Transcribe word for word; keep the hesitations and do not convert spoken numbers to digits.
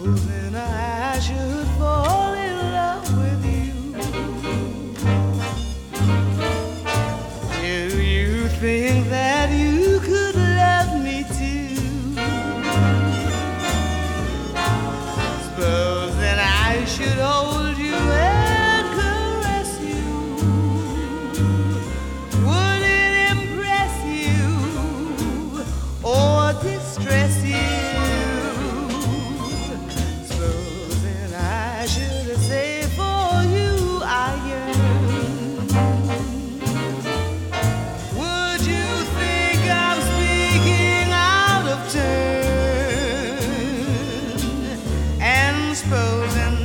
Supposing I should fall in love with you, do you think that you could love me too? Supposing I should hold you and caress you, would it impress you or distress you? Say for you I yearn. Would you think I'm speaking out of turn? And supposing